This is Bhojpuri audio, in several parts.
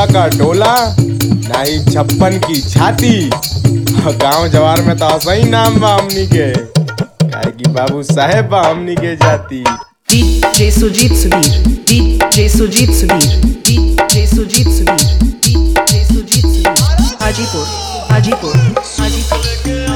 16 का टोला ना ही 56 की छाती। गांव जवार में तो सही नाम बा हमनी के, काहे कि बाबू साहेब बा हमनी के जाति। DJ Sujit Subir, DJ Sujit Subir, DJ Sujit Subir, DJ Sujit Subir, Hajipur, Hajipur, Hajipur,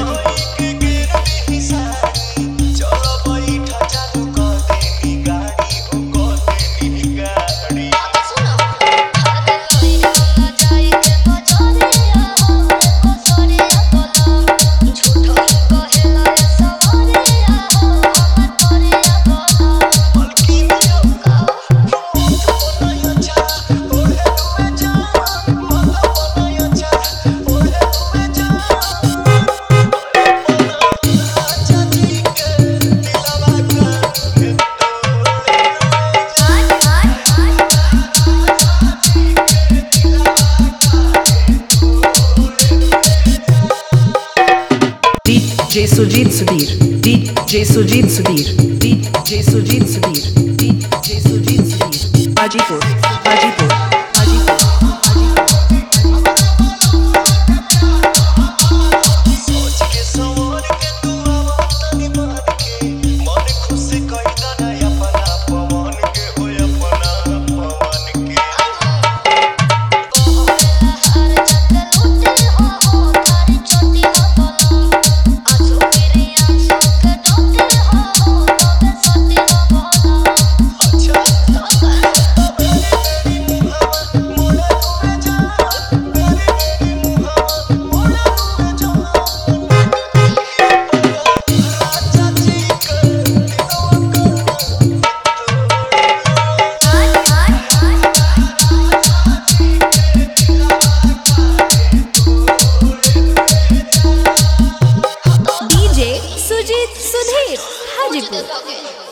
DJ Sujit Subir, DJ Sujit Subir, DJ Sujit Subir, DJ Sujit Subir, Hajipur, Hajipur, Hajipur. Sujit Sudhir, Hajipur.